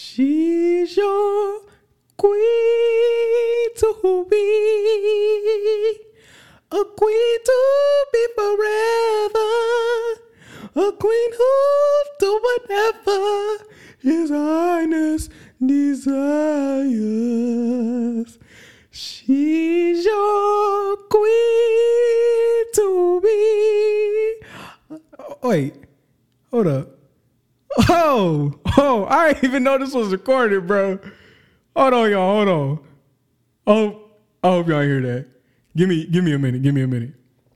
She's your queen to be, a queen to be forever, a queen who'll do whatever His Highness desires. She's your queen to be. Wait, hold up. Oh, I didn't even know this was recorded, bro. Hold on, y'all, hold on. Oh, I hope y'all hear that. Give me a minute.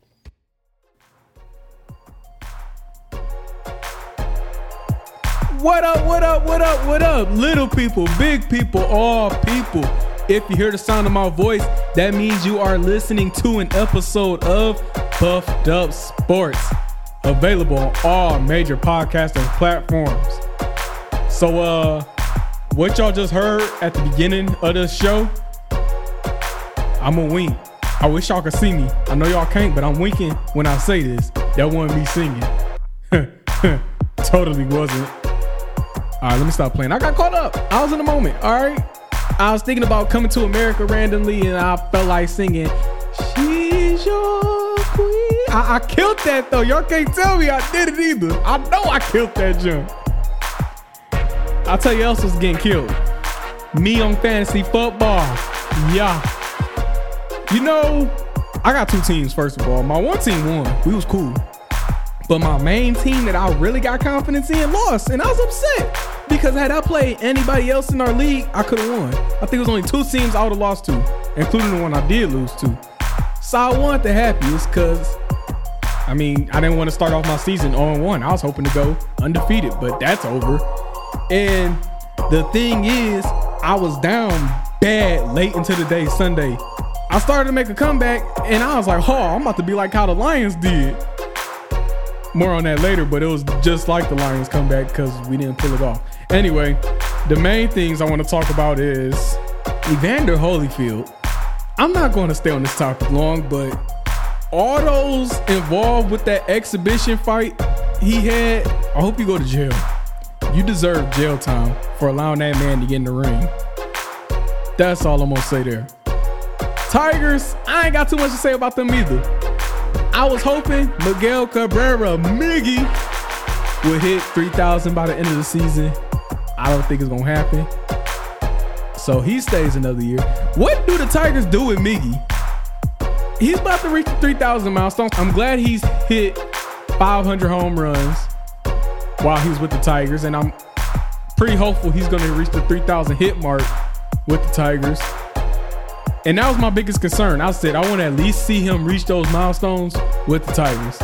What up? Little people, big people, all people. If you hear the sound of my voice, that means you are listening to an episode of Puffed Up Sports, available on all major podcasting platforms. So, what y'all just heard at the beginning of the show, I'm a wink. I wish y'all could see me. I know y'all can't, but I'm winking when I say this. That wasn't me singing. Totally wasn't. All right, let me stop playing. I got caught up. I was in the moment, all right? I was thinking about coming to America randomly, and I felt like singing, She's your queen. I killed that, though. Y'all can't tell me I did it either. I know I killed that jump. I'll tell you else was getting killed. Me on fantasy football. Yeah. You know, I got two teams, first of all. My one team won. We was cool. But my main team that I really got confidence in lost. And I was upset. Because had I played anybody else in our league, I could have won. I think it was only two teams I would have lost to, including the one I did lose to. So I wanted the happiest because, I didn't want to start off my season 0-1. I was hoping to go undefeated, but that's over. And the thing is, I was down bad late into the day, Sunday. I started to make a comeback, and I was like, I'm about to be like how the Lions did. More on that later, but it was just like the Lions comeback because we didn't pull it off. Anyway, the main things I want to talk about is Evander Holyfield. I'm not going to stay on this topic long, but all those involved with that exhibition fight he had, I hope you go to jail. You deserve jail time for allowing that man to get in the ring. That's all I'm going to say there. Tigers, I ain't got too much to say about them either. I was hoping Miguel Cabrera, Miggy, would hit 3,000 by the end of the season. I don't think it's going to happen. So he stays another year. What do the Tigers do with Miggy? He's about to reach the 3,000 milestone. I'm glad he's hit 500 home runs while he's with the Tigers. And I'm pretty hopeful he's going to reach the 3,000 hit mark with the Tigers. And that was my biggest concern. I said, I want to at least see him reach those milestones with the Tigers.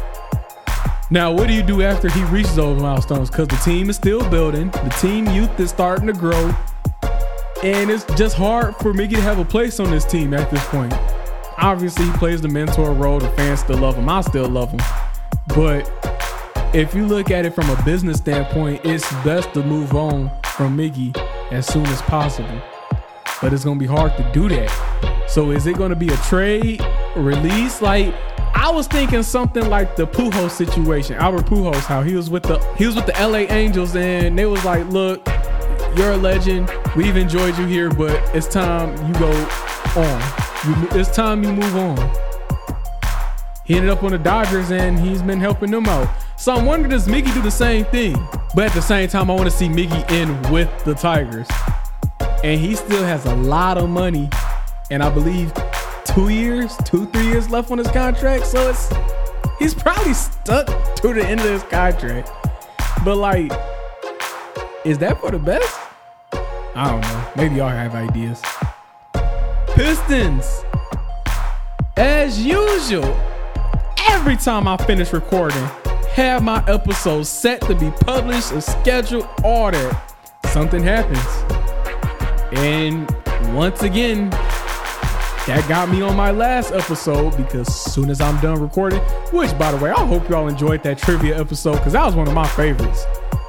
Now, what do you do after he reaches those milestones? Because the team is still building. The team youth is starting to grow. And it's just hard for Miggy to have a place on this team at this point. Obviously, he plays the mentor role. The fans still love him. I still love him. But if you look at it from a business standpoint, it's best to move on from Miggy as soon as possible. But it's going to be hard to do that. So is it going to be a trade, release? Like, I was thinking something like the Pujols situation. Albert Pujols, how he was with the LA Angels, and they was like, look, you're a legend. We've enjoyed you here, but it's time you go on. It's time you move on. He ended up on the Dodgers, and he's been helping them out. So I'm wondering, does Miggy do the same thing? But at the same time, I want to see Miggy in with the Tigers. And he still has a lot of money. And I believe 3 years left on his contract. So he's probably stuck to the end of his contract. But like, is that for the best? I don't know. Maybe y'all have ideas. Pistons. As usual, every time I finish recording, have my episodes set to be published or scheduled, all that. Something happens. And once again, that got me on my last episode because as soon as I'm done recording, which by the way, I hope y'all enjoyed that trivia episode because that was one of my favorites.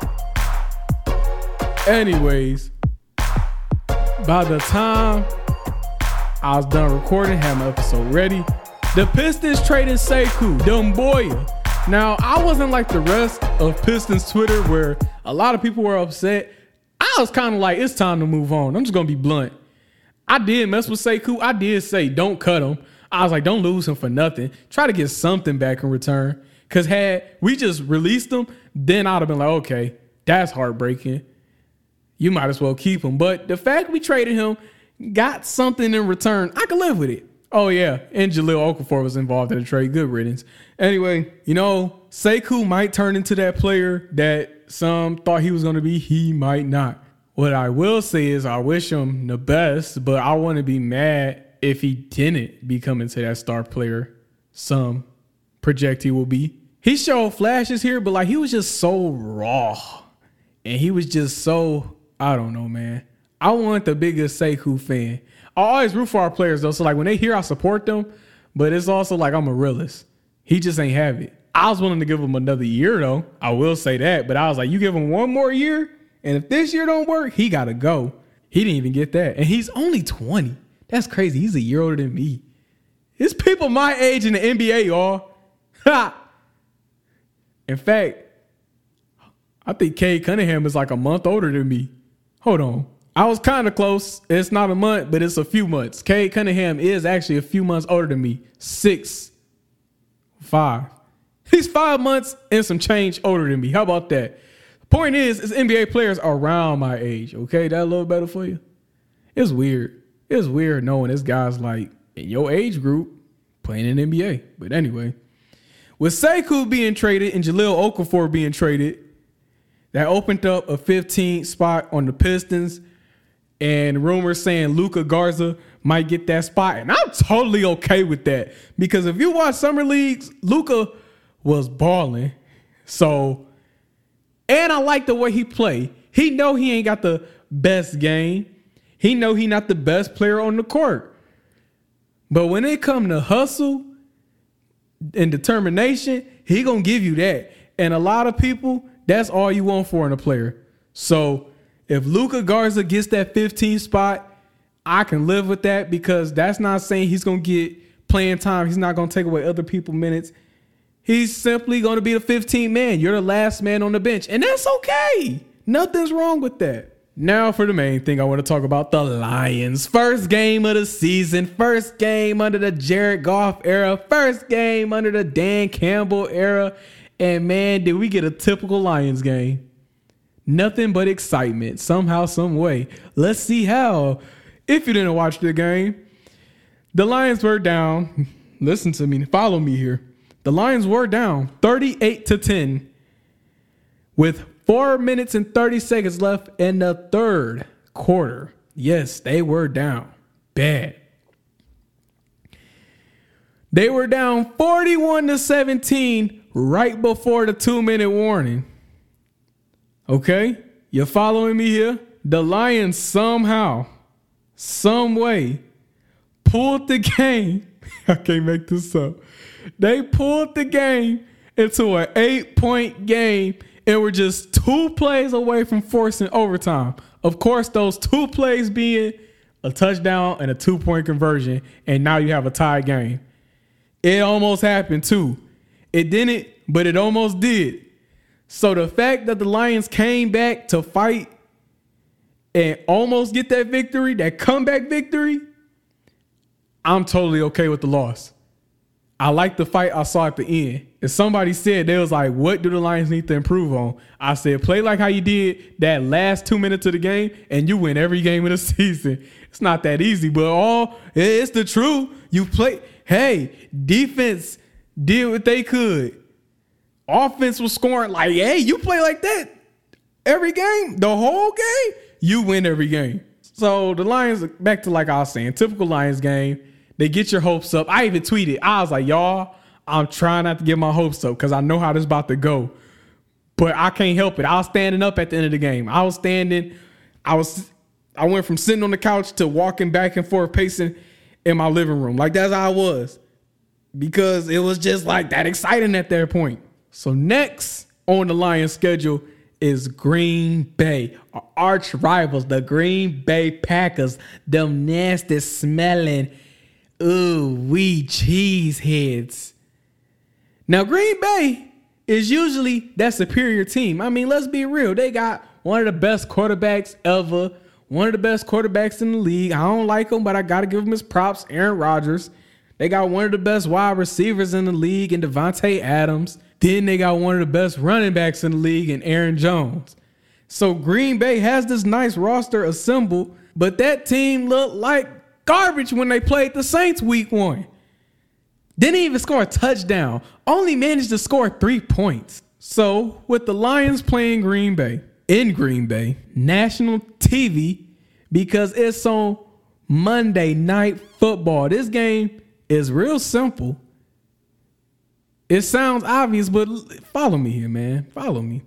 Anyways, by the time I was done recording, had my episode ready, the Pistons traded Sekou Doumbouya. Now, I wasn't like the rest of Pistons Twitter where a lot of people were upset. I I was kind of like, it's time to move on. I'm just going to be blunt. I did mess with Sekou. I did say, don't cut him. I was like, don't lose him for nothing. Try to get something back in return. Because had we just released him, then I'd have been like, okay, that's heartbreaking. You might as well keep him. But the fact we traded him, got something in return, I can live with it. Oh, yeah. And Jahlil Okafor was involved in the trade. Good riddance. Anyway, Sekou might turn into that player that some thought he was going to be. He might not. What I will say is I wish him the best, but I want to be mad if he didn't become into that star player some project he will be. He showed flashes here, but like he was just so raw. And he was just so, I don't know, man. I want the biggest Sekou fan. I always root for our players, though. So, like, when they hear I support them, but it's also like I'm a realist. He just ain't have it. I was willing to give him another year, though. I will say that. But I was like, you give him one more year, and if this year don't work, he got to go. He didn't even get that. And he's only 20. That's crazy. He's a year older than me. It's people my age in the NBA, y'all. Ha! In fact, I think Cade Cunningham is like a month older than me. Hold on. I was kind of close. It's not a month, but it's a few months. Cade Cunningham is actually a few months older than me. 5. He's 5 months and some change older than me. How about that? The point is NBA players around my age. Okay, that a little better for you? It's weird. It's weird knowing this guy's like in your age group playing in NBA. But anyway, with Sekou being traded and Jahlil Okafor being traded, that opened up a 15th spot on the Pistons. And rumors saying Luka Garza might get that spot. And I'm totally okay with that. Because if you watch Summer Leagues, Luka was balling. So, and I like the way he played. He know he ain't got the best game. He know he not the best player on the court. But when it come to hustle and determination, he gonna give you that. And a lot of people, that's all you want for in a player. So, if Luka Garza gets that 15 spot, I can live with that because that's not saying he's going to get playing time. He's not going to take away other people's minutes. He's simply going to be the 15th man. You're the last man on the bench, and that's okay. Nothing's wrong with that. Now for the main thing I want to talk about, the Lions. First game of the season. First game under the Jared Goff era. First game under the Dan Campbell era. And, man, did we get a typical Lions game. Nothing but excitement, somehow, some way. Let's see how. If you didn't watch the game, the Lions were down. Listen to me. Follow me here. The Lions were down 38-10 with 4 minutes and 30 seconds left in the third quarter. Yes, they were down bad. They were down 41-17 right before the 2-minute warning. Okay, you're following me here? The Lions somehow, some way, pulled the game. I can't make this up. They pulled the game into an 8-point game and were just 2 plays away from forcing overtime. Of course, those 2 plays being a touchdown and a 2-point conversion, and now you have a tie game. It almost happened too. It didn't, but it almost did. So the fact that the Lions came back to fight and almost get that victory, that comeback victory, I'm totally okay with the loss. I like the fight I saw at the end. If somebody said, they was like, what do the Lions need to improve on? I said, play like how you did that last 2 minutes of the game and you win every game of the season. It's not that easy, but it's the truth. You play. Hey, defense did what they could. Offense was scoring like, hey, you play like that every game, the whole game, you win every game. So the Lions, back to like I was saying, typical Lions game. They get your hopes up. I even tweeted. I was like, y'all, I'm trying not to get my hopes up because I know how this is about to go. But I can't help it. I was standing up at the end of the game. I went from sitting on the couch to walking back and forth, pacing in my living room. Like, that's how I was. Because it was just like that exciting at that point. So next on the Lions schedule is Green Bay, our arch rivals, the Green Bay Packers, them nasty smelling, cheese heads. Now Green Bay is usually that superior team. I mean, let's be real. They got one of the best quarterbacks ever. One of the best quarterbacks in the league. I don't like him, but I got to give him his props. Aaron Rodgers. They got one of the best wide receivers in the league in Devontae Adams. Then they got one of the best running backs in the league in Aaron Jones. So Green Bay has this nice roster assembled, but that team looked like garbage when they played the Saints week 1. Didn't even score a touchdown. Only managed to score 3 points. So with the Lions playing Green Bay, in Green Bay, national TV, because it's on Monday Night Football. This game is real simple. It sounds obvious, but follow me here, man. Follow me.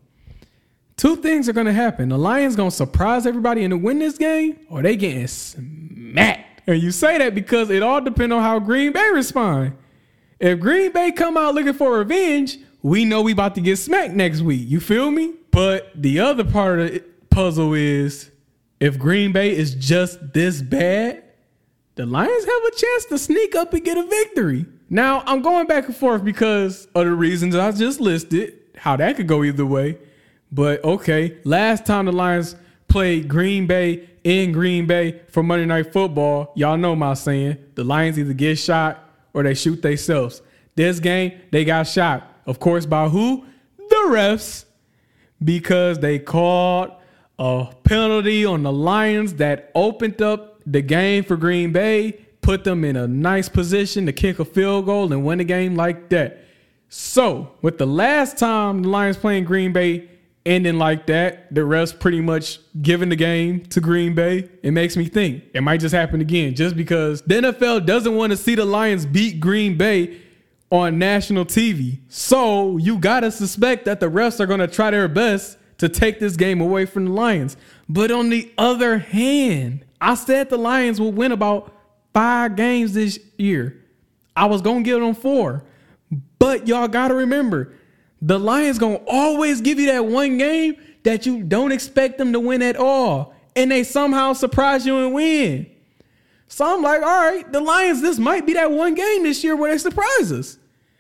2 things are going to happen. The Lions going to surprise everybody and win this game, or they getting smacked. And you say that because it all depends on how Green Bay respond. If Green Bay come out looking for revenge, we know we about to get smacked next week. You feel me? But the other part of the puzzle is if Green Bay is just this bad, the Lions have a chance to sneak up and get a victory. Now, I'm going back and forth because of the reasons I just listed, how that could go either way. But, okay, last time the Lions played Green Bay in Green Bay for Monday Night Football, y'all know my saying, the Lions either get shot or they shoot themselves. This game, they got shot. Of course, by who? The refs. Because they called a penalty on the Lions that opened up the game for Green Bay, put them in a nice position to kick a field goal and win the game like that. So, with the last time the Lions playing Green Bay ending like that, the refs pretty much giving the game to Green Bay, it makes me think it might just happen again just because the NFL doesn't want to see the Lions beat Green Bay on national TV. So you got to suspect that the refs are going to try their best to take this game away from the Lions. But on the other hand, I said the Lions will win about 5 games this year. I was going to give them 4. But y'all got to remember, the Lions going to always give you that one game that you don't expect them to win at all. And they somehow surprise you and win. So I'm like, all right, the Lions, this might be that one game this year where they surprise us.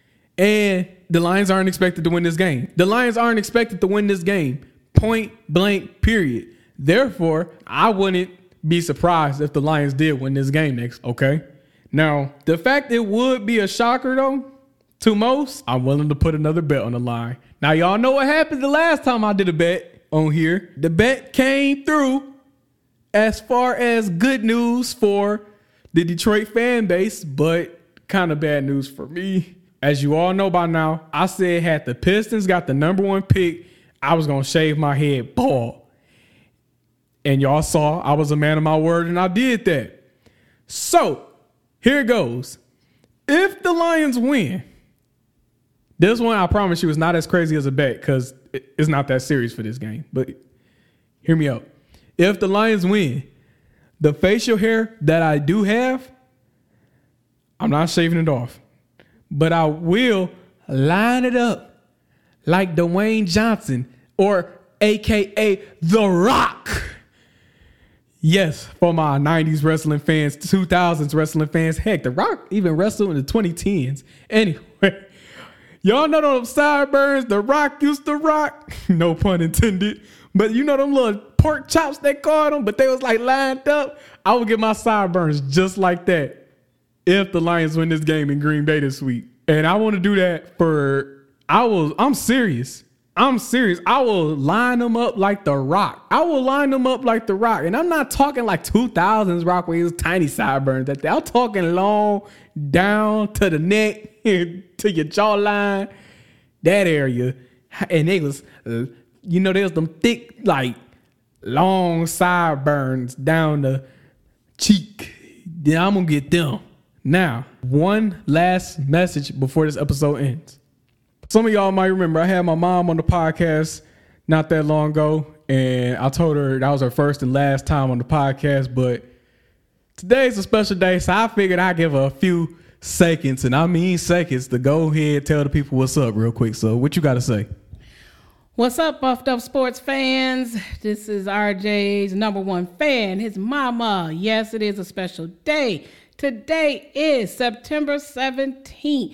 And the Lions aren't expected to win this game. The Lions aren't expected to win this game. Point blank, period. Therefore, I wouldn't be surprised if the Lions did win this game next, okay? Now, the fact it would be a shocker, though, to most, I'm willing to put another bet on the line. Now, y'all know what happened the last time I did a bet on here. The bet came through as far as good news for the Detroit fan base, but kind of bad news for me. As you all know by now, I said had the Pistons got the number 1 pick, I was going to shave my head bald. And y'all saw I was a man of my word, and I did that. So, here it goes. If the Lions win, this one, I promise you, is not as crazy as a bet because it's not that serious for this game. But hear me out. If the Lions win, the facial hair that I do have, I'm not shaving it off. But I will line it up like Dwayne Johnson or a.k.a. The Rock. Yes, for my 90s wrestling fans, 2000s wrestling fans. Heck, The Rock even wrestled in the 2010s. Anyway, y'all know those sideburns The Rock used to rock? No pun intended. But you know them little pork chops they called them, but they was like lined up? I would get my sideburns just like that if the Lions win this game in Green Bay this week. And I want to do that I'm serious. I will line them up like The Rock. And I'm not talking like 2000s Rock where he was tiny sideburns. I'm talking long down to the neck, to your jawline, that area. And they was, there's them thick, like, long sideburns down the cheek. Then I'm going to get them. Now, one last message before this episode ends. Some of y'all might remember I had my mom on the podcast not that long ago, and I told her that was her first and last time on the podcast, but today's a special day, so I figured I'd give her a few seconds, and I mean seconds, to go ahead and tell the people what's up real quick. So what you got to say? What's up, Buffed Up Sports fans? This is RJ's number 1 fan, his mama. Yes, it is a special day. Today is September 17th,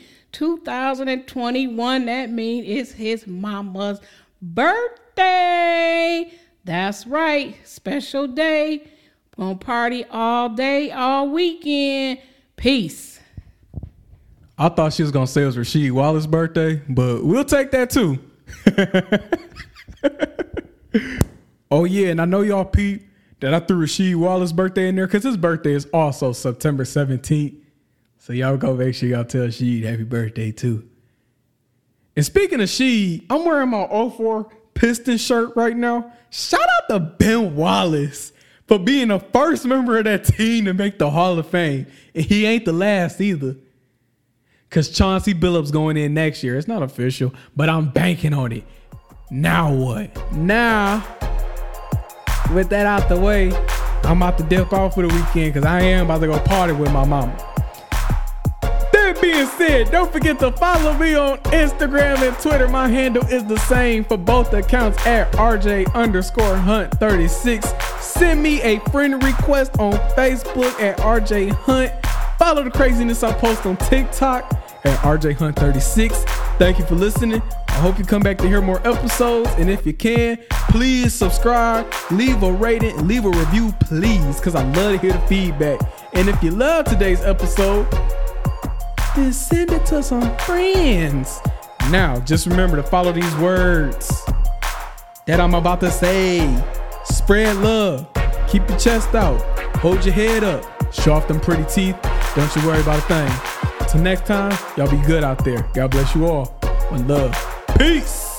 2021. That means it's his mama's birthday. That's right. Special day. Gonna party all day, all weekend. Peace. I thought she was going to say it was Rasheed Wallace's birthday, but we'll take that too. Oh, yeah, and I know y'all peep that I threw Rasheed Wallace's birthday in there because his birthday is also September 17th. So y'all go make sure y'all tell Sheed happy birthday too. And speaking of Sheed, I'm wearing my 04 Piston shirt right now. Shout out to Ben Wallace for being the first member of that team to make the Hall of Fame. And he ain't the last either. Because Chauncey Billups going in next year. It's not official, but I'm banking on it. Now what? Now, with that out the way, I'm about to dip off for the weekend because I am about to go party with my mama. That being said, don't forget to follow me on Instagram and Twitter. My handle is the same for both accounts at RJ_Hunt36. Send me a friend request on Facebook at RJ Hunt. Follow the craziness I post on TikTok at RJ Hunt36. Thank you for listening. I hope you come back to hear more episodes. And if you can, please subscribe, leave a rating, and leave a review, please, because I love to hear the feedback. And if you love today's episode, then send it to some friends. Now, just remember to follow these words that I'm about to say. Spread love. Keep your chest out. Hold your head up. Show off them pretty teeth. Don't you worry about a thing. Until next time, y'all be good out there. God bless you all. One love. Peace.